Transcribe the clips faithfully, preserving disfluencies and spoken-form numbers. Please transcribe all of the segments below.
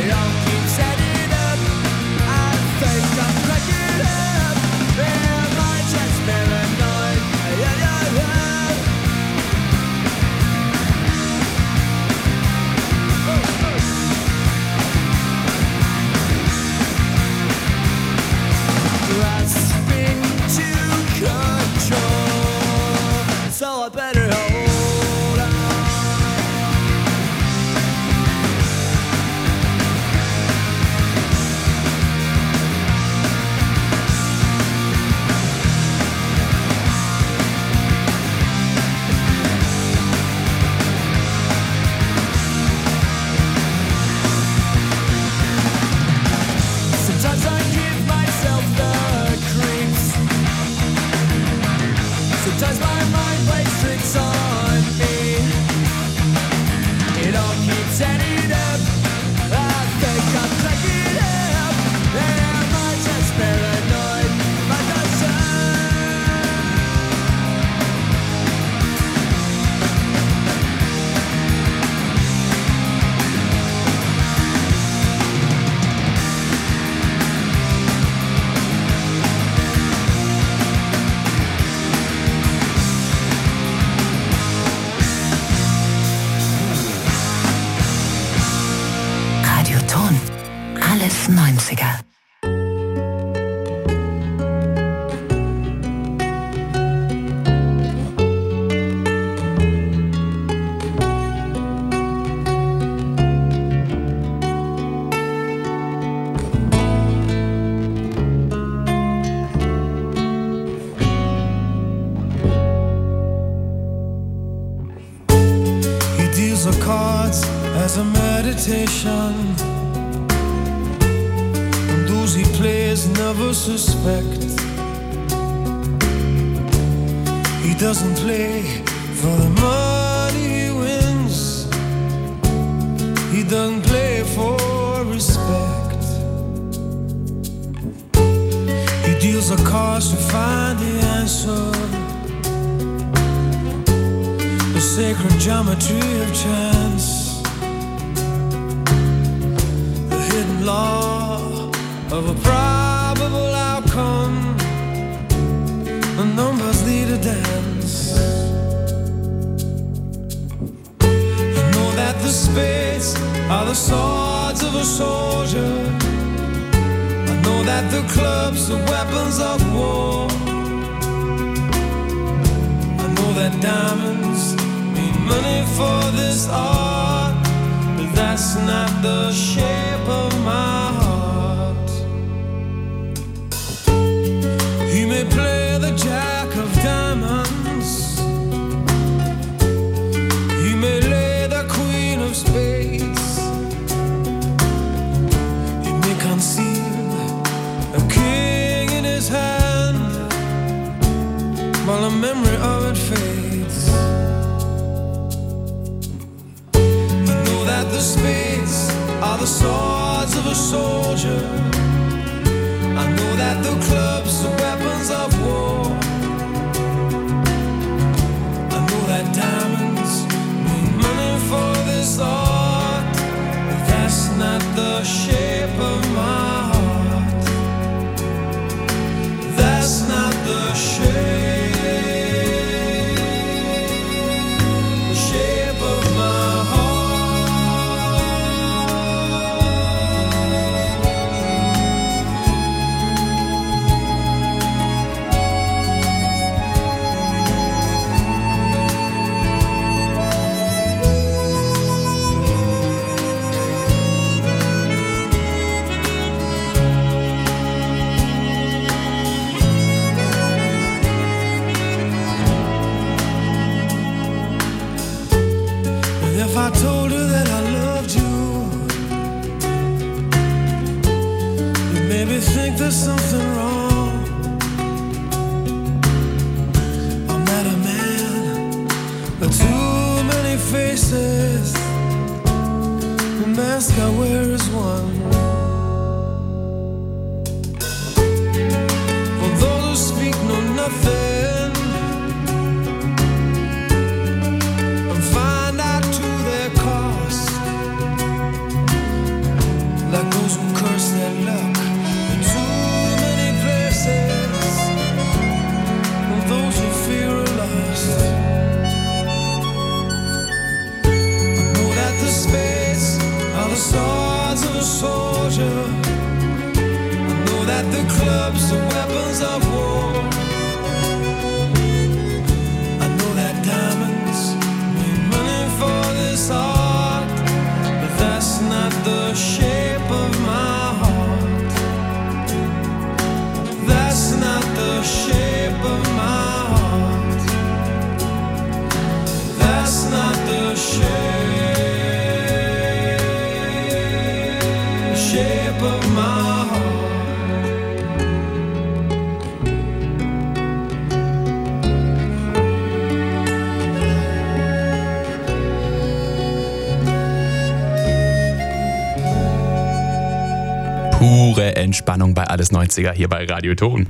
neunziger. He deals the cards as a meditation. He plays never suspect. He doesn't play for the money he wins. He doesn't play for respect. He deals the cards to find the answer, the sacred geometry of chance, the hidden law of a probable outcome. The numbers lead a dance. I know that the spades are the swords of a soldier. I know that the clubs are weapons of war. I know that diamonds mean money for this art, but that's not the shape of my heart. He may play the jack of diamonds. He may lay the queen of spades. He may conceal a king in his hand while the memory of it fades. I know that the spades are the swords of a soldier. I know that the clubs are weapons of war. I know that diamonds mean money for this art, but that's not the shape of my heart. That's not the shape, the shape of my heart. If I told you that I loved you, you made me think there's something wrong. I'm not a man, but too many faces. The mask I wear is one. For those who speak know nothing, swords of a soldier. I know that the clubs are weapons of war. I know that diamonds mean money for this art, but that's not the shape of my heart. That's not the shape of my heart. That's not the shape, shape of my heart. Pure Entspannung bei Alles neunziger hier bei Radio Ton.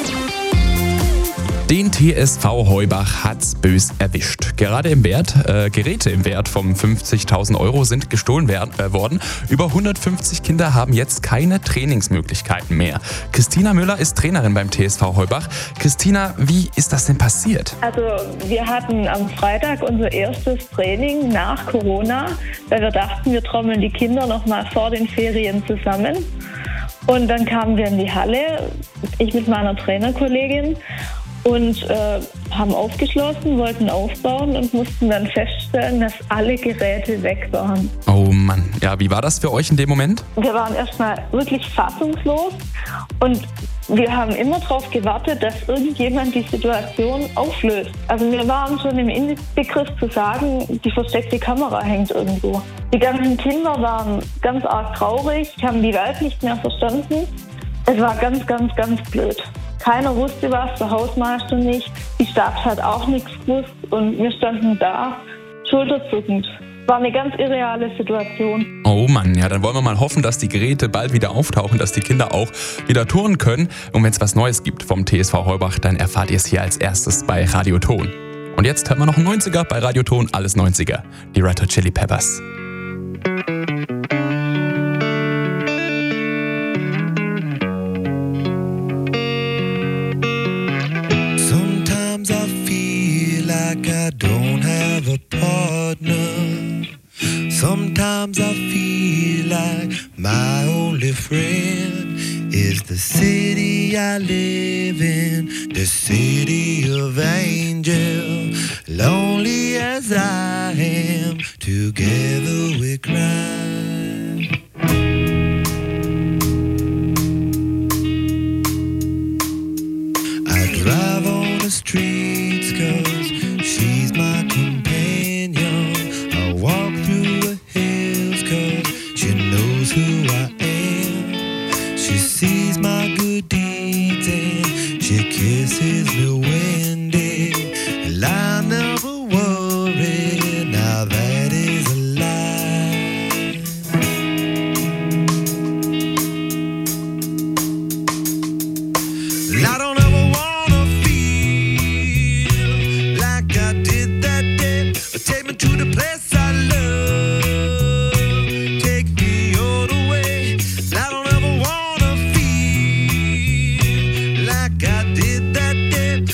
Den T S V Heubach hat's bös erwischt. Gerade im Wert, äh, Geräte im Wert von fünfzigtausend Euro sind gestohlen werden, äh, worden. Über hundertfünfzig Kinder haben jetzt keine Trainingsmöglichkeiten mehr. Christina Müller ist Trainerin beim T S V Heubach. Christina, wie ist das denn passiert? Also wir hatten am Freitag unser erstes Training nach Corona, weil wir dachten, wir trommeln die Kinder noch mal vor den Ferien zusammen. Und dann kamen wir in die Halle, ich mit meiner Trainerkollegin, und äh, haben aufgeschlossen, wollten aufbauen und mussten dann feststellen, dass alle Geräte weg waren. Oh Mann, ja, wie war das für euch in dem Moment? Wir waren erstmal wirklich fassungslos und wir haben immer darauf gewartet, dass irgendjemand die Situation auflöst. Also wir waren schon im Inbegriff zu sagen, die versteckte Kamera hängt irgendwo. Die ganzen Kinder waren ganz arg traurig, haben die Welt nicht mehr verstanden. Es war ganz, ganz, ganz blöd. Keiner wusste was, der Hausmeister nicht, die Stadt hat auch nichts gewusst und wir standen da, schulterzuckend. War eine ganz irreale Situation. Oh Mann, ja, dann wollen wir mal hoffen, dass die Geräte bald wieder auftauchen, dass die Kinder auch wieder touren können. Und wenn es was Neues gibt vom T S V Heubach, dann erfahrt ihr es hier als erstes bei Radio Ton. Und jetzt hören wir noch einen neunziger bei Radio Ton, Alles neunziger, die Red Hot Chili Peppers. I don't have a partner. Sometimes I feel like my only friend is the city I live in, the city of angels. Lonely as I am, together we cry. I drive on the streets 'cause she's my companion. I walk through the hills 'cause she knows who I am. She sees my good deeds and she kisses me when day. And I never worry, now that is a lie. And I don't ever wanna feel like I did that day. Take me to the place I love. Take me all the way. I don't ever wanna feel like I did that day.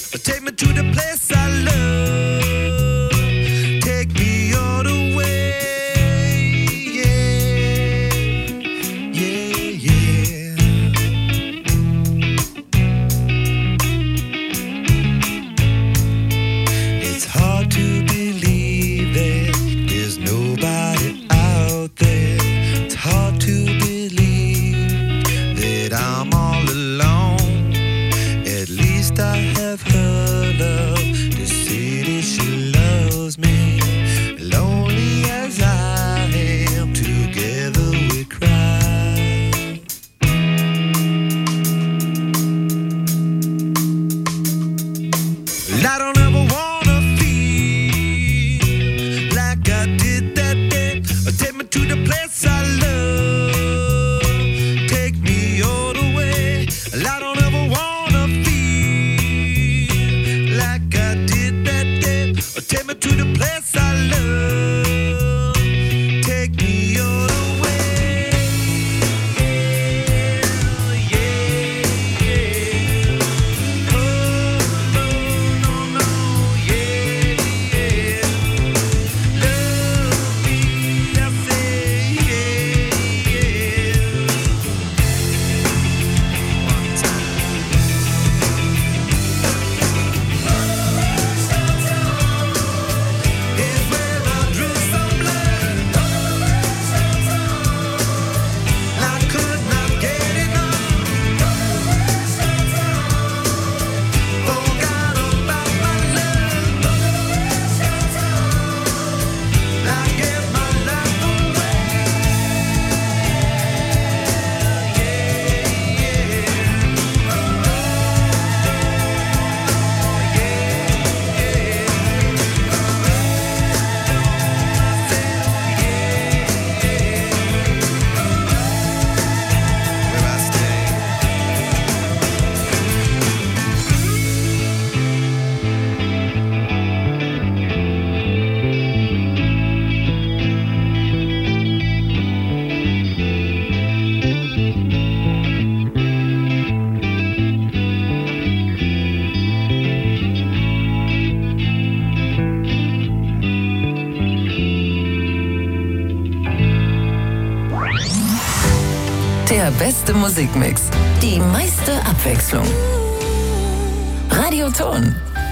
Der beste Musikmix. Die meiste Abwechslung. Radioton.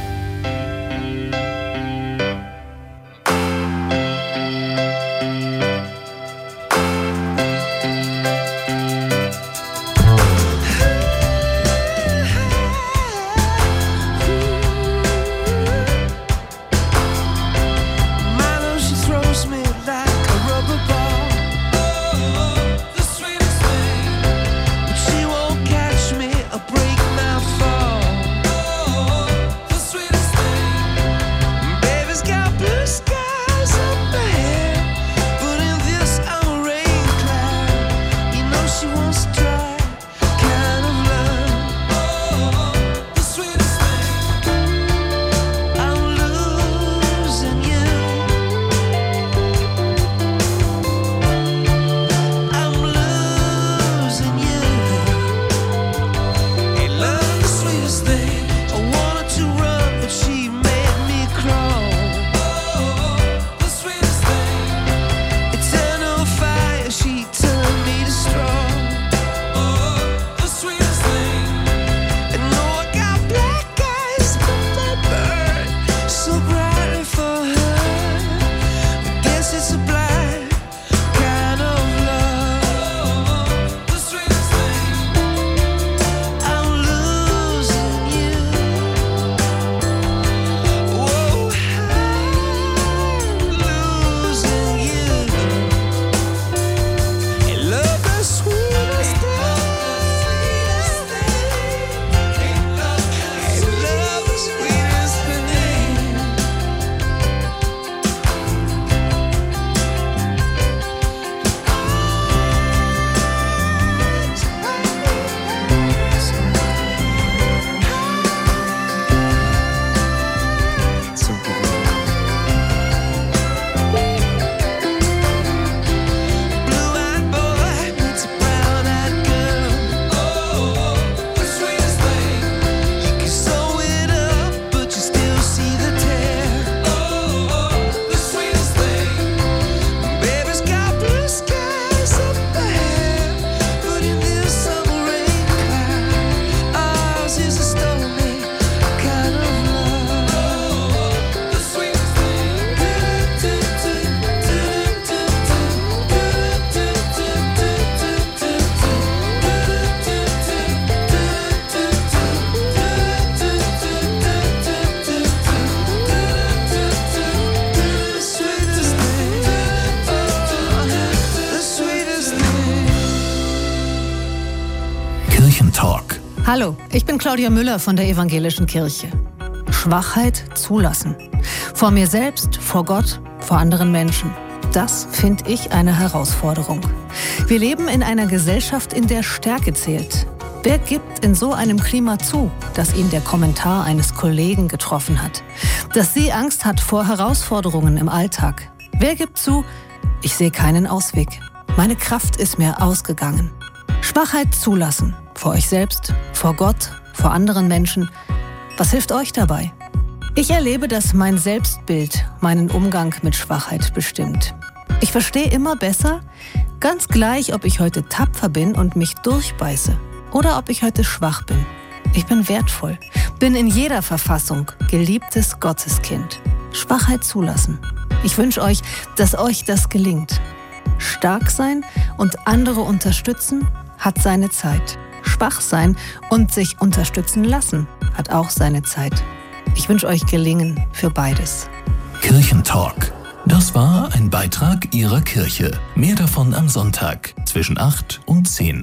Kirchentalk. Hallo, ich bin Claudia Müller von der Evangelischen Kirche. Schwachheit zulassen. Vor mir selbst, vor Gott, vor anderen Menschen. Das finde ich eine Herausforderung. Wir leben in einer Gesellschaft, in der Stärke zählt. Wer gibt in so einem Klima zu, dass ihn der Kommentar eines Kollegen getroffen hat? Dass sie Angst hat vor Herausforderungen im Alltag? Wer gibt zu, ich sehe keinen Ausweg. Meine Kraft ist mir ausgegangen. Schwachheit zulassen. Vor euch selbst, vor Gott, vor anderen Menschen. Was hilft euch dabei? Ich erlebe, dass mein Selbstbild meinen Umgang mit Schwachheit bestimmt. Ich verstehe immer besser, ganz gleich, ob ich heute tapfer bin und mich durchbeiße oder ob ich heute schwach bin. Ich bin wertvoll, bin in jeder Verfassung geliebtes Gotteskind. Schwachheit zulassen. Ich wünsche euch, dass euch das gelingt. Stark sein und andere unterstützen hat seine Zeit. Schwach sein und sich unterstützen lassen hat auch seine Zeit. Ich wünsche euch Gelingen für beides. Kirchentalk. Das war ein Beitrag Ihrer Kirche. Mehr davon am Sonntag zwischen acht und zehn.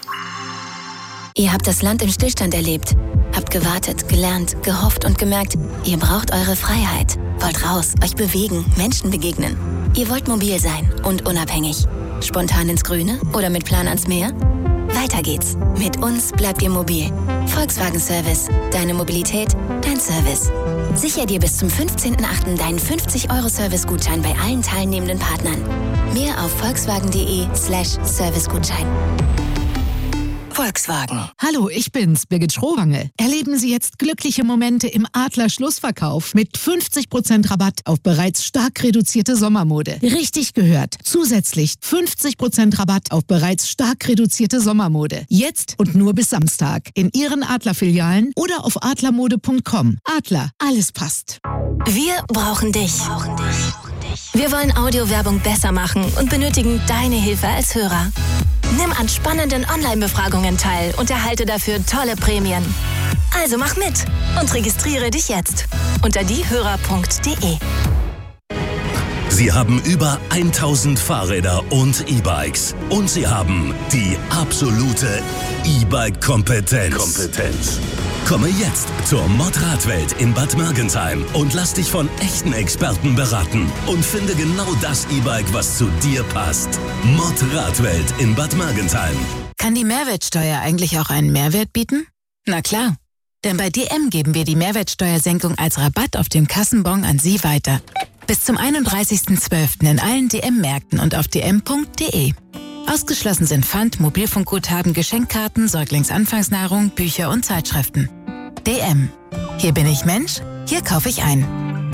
Ihr habt das Land im Stillstand erlebt. Habt gewartet, gelernt, gehofft und gemerkt, ihr braucht eure Freiheit. Wollt raus, euch bewegen, Menschen begegnen. Ihr wollt mobil sein und unabhängig. Spontan ins Grüne oder mit Plan ans Meer? Weiter geht's. Mit uns bleibt ihr mobil. Volkswagen Service. Deine Mobilität, dein Service. Sicher dir bis zum fünfzehnten achten deinen fünfzig Euro Servicegutschein bei allen teilnehmenden Partnern. Mehr auf volkswagen.de slash Servicegutschein. Volkswagen. Hallo, ich bin's, Birgit Schrowange. Erleben Sie jetzt glückliche Momente im Adler Schlussverkauf mit fünfzig Prozent Rabatt auf bereits stark reduzierte Sommermode. Richtig gehört. Zusätzlich fünfzig Prozent Rabatt auf bereits stark reduzierte Sommermode. Jetzt und nur bis Samstag. In Ihren Adler-Filialen oder auf adlermode punkt com. Adler, alles passt. Wir brauchen dich. Wir wollen Audiowerbung besser machen und benötigen deine Hilfe als Hörer. Nimm an spannenden Online-Befragungen teil und erhalte dafür tolle Prämien. Also mach mit und registriere dich jetzt unter diehörer punkt de. Sie haben über tausend Fahrräder und E-Bikes. Und Sie haben die absolute E-Bike-Kompetenz. Kompetenz. Komme jetzt zur Mod-Radwelt in Bad Mergentheim und lass dich von echten Experten beraten. Und finde genau das E-Bike, was zu dir passt. Mod-Radwelt in Bad Mergentheim. Kann die Mehrwertsteuer eigentlich auch einen Mehrwert bieten? Na klar, denn bei D M geben wir die Mehrwertsteuersenkung als Rabatt auf den Kassenbon an Sie weiter. Bis zum einunddreißigsten zwölften in allen D M-Märkten und auf d m punkt de. Ausgeschlossen sind Pfand, Mobilfunkguthaben, Geschenkkarten, Säuglingsanfangsnahrung, Bücher und Zeitschriften. D M. Hier bin ich Mensch, hier kaufe ich ein.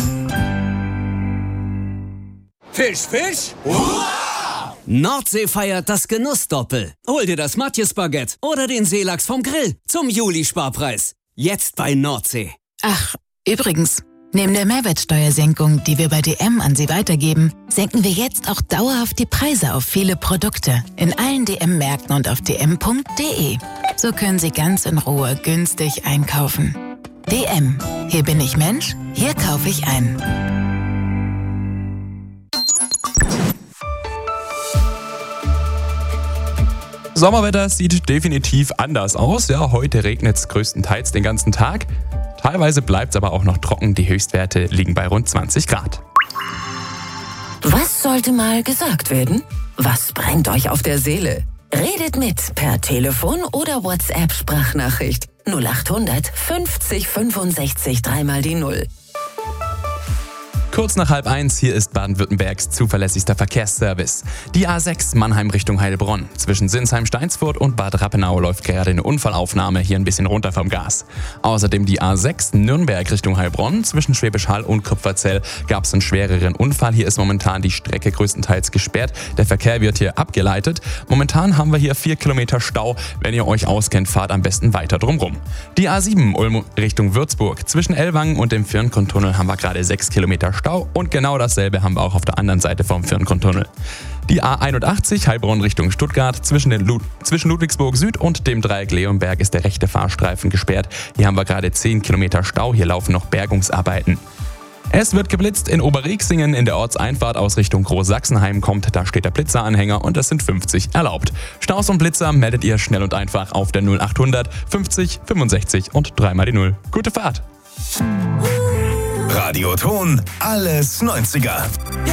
Fisch, Fisch? Hurra! Nordsee feiert das Genussdoppel. Hol dir das Matjes-Baguette oder den Seelachs vom Grill zum Juli-Sparpreis. Jetzt bei Nordsee. Ach, übrigens, neben der Mehrwertsteuersenkung, die wir bei D M an Sie weitergeben, senken wir jetzt auch dauerhaft die Preise auf viele Produkte in allen D M-Märkten und auf d m punkt de. So können Sie ganz in Ruhe günstig einkaufen. D M. Hier bin ich Mensch, hier kaufe ich ein. Sommerwetter sieht definitiv anders aus. Ja, heute regnet es größtenteils den ganzen Tag. Teilweise bleibt es aber auch noch trocken. Die Höchstwerte liegen bei rund zwanzig Grad. Was sollte mal gesagt werden? Was brennt euch auf der Seele? Redet mit per Telefon oder WhatsApp-Sprachnachricht null achthundert fünfzig fünfundsechzig dreimal die Null. Kurz nach halb eins, hier ist Baden-Württembergs zuverlässigster Verkehrsservice. Die A sechs Mannheim Richtung Heilbronn. Zwischen Sinsheim-Steinsfurt und Bad Rappenau läuft gerade eine Unfallaufnahme hier ein bisschen runter vom Gas. Außerdem die A sechs Nürnberg Richtung Heilbronn. Zwischen Schwäbisch Hall und Kupferzell gab es einen schwereren Unfall. Hier ist momentan die Strecke größtenteils gesperrt. Der Verkehr wird hier abgeleitet. Momentan haben wir hier vier Kilometer Stau. Wenn ihr euch auskennt, fahrt am besten weiter drumrum. Die A sieben Ulm Richtung Würzburg. Zwischen Ellwangen und dem Firnkontunnel haben wir gerade sechs Kilometer Stau. Und genau dasselbe haben wir auch auf der anderen Seite vom Firnkontunnel. Die A einundachtzig Heilbronn Richtung Stuttgart. Zwischen, den Lud- zwischen Ludwigsburg Süd und dem Dreieck Leonberg ist der rechte Fahrstreifen gesperrt. Hier haben wir gerade zehn Kilometer Stau. Hier laufen noch Bergungsarbeiten. Es wird geblitzt in Oberrieksingen. In der Ortseinfahrt aus Richtung Großsachsenheim kommt, da steht der Blitzeranhänger und es sind fünfzig erlaubt. Staus und Blitzer meldet ihr schnell und einfach auf der null achthundert fünfzig fünfundsechzig und dreimal die Null. Gute Fahrt! Radioton, alles neunziger.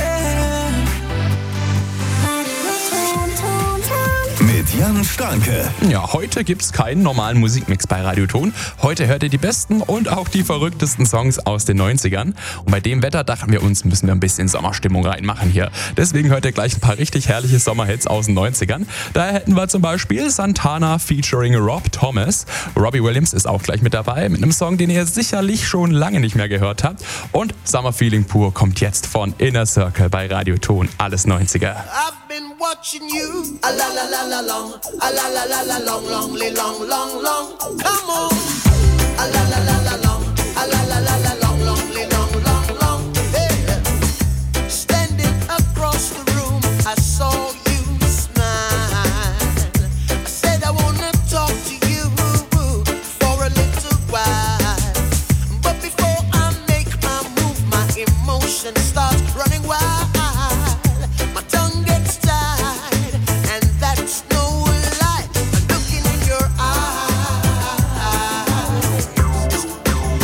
Mit Jan Starke. Ja, heute gibt's keinen normalen Musikmix bei Radioton. Heute hört ihr die besten und auch die verrücktesten Songs aus den neunzigern. Und bei dem Wetter dachten wir uns, müssen wir ein bisschen Sommerstimmung reinmachen hier. Deswegen hört ihr gleich ein paar richtig herrliche Sommerhits aus den neunzigern. Daher hätten wir zum Beispiel Santana featuring Rob Thomas. Robbie Williams ist auch gleich mit dabei, mit einem Song, den ihr sicherlich schon lange nicht mehr gehört habt. Und Summer Feeling pur kommt jetzt von Inner Circle bei Radioton, alles neunziger. I've been watching you, a la la la la long, a la la la la long, long, long, long, long. Come on, a la la la la long, a la la la la long, long, long, long, long. Hey, standing across the room, I saw you smile. I said I wanna talk to you for a little while, but before I make my move, my emotion starts running wild. My tongue gets tied, and that's no lie. I'm looking in your eyes.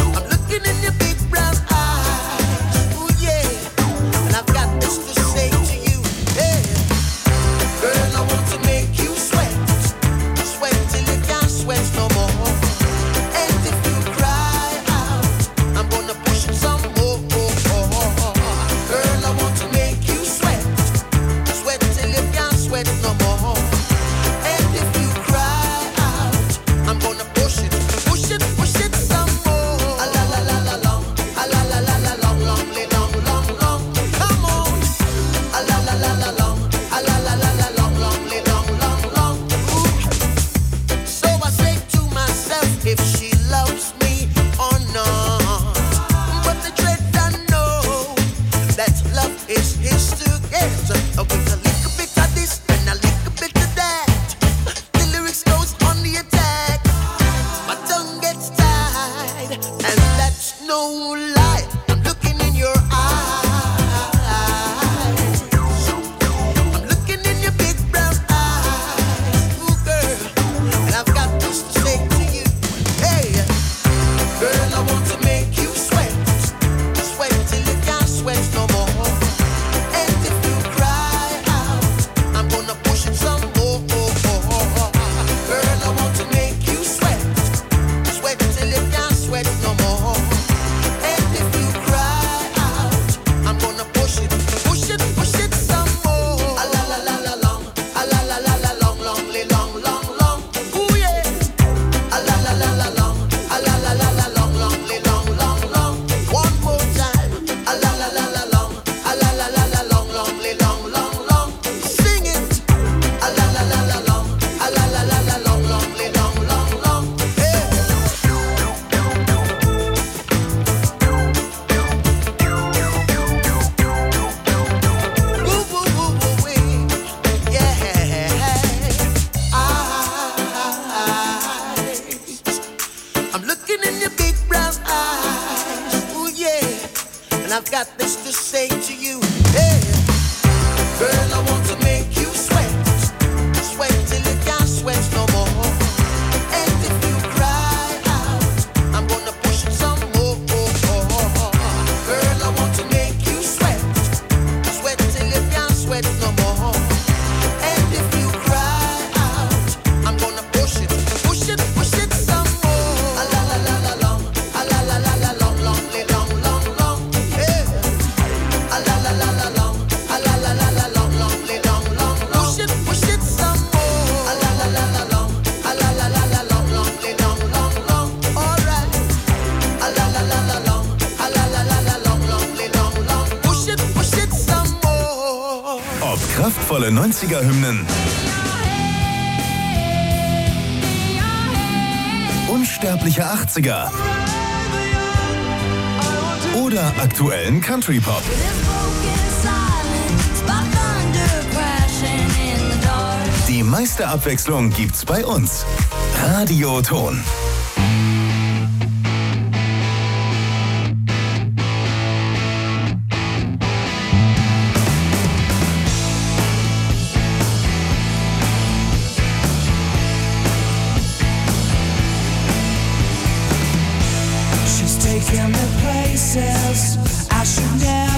got this to say to you. Hey, girl, I want to make you sweat, sweat till you can't sweat no more. And if you cry out, I'm gonna push it some more. Girl, I want to make you sweat, sweat till you can't sweat no more. And if you cry out, I'm gonna push it, push it, push it some more. A la la la la long, a la la la la long, long, long, long, long. Hey, a la la la la long, a la la la la long, long, long, long, long. Push it, push it some more. A la la la la long, a la la la la long, long, long, long, long. Alright. A la la la la long, a la la la la long, long, long, long. Push it, push it some more. Ob kraftvolle neunziger-Hymnen, unsterbliche achtziger oder aktuellen Country-Pop. Die meiste Abwechslung gibt's bei uns. Radio Ton. She's taking me places I should never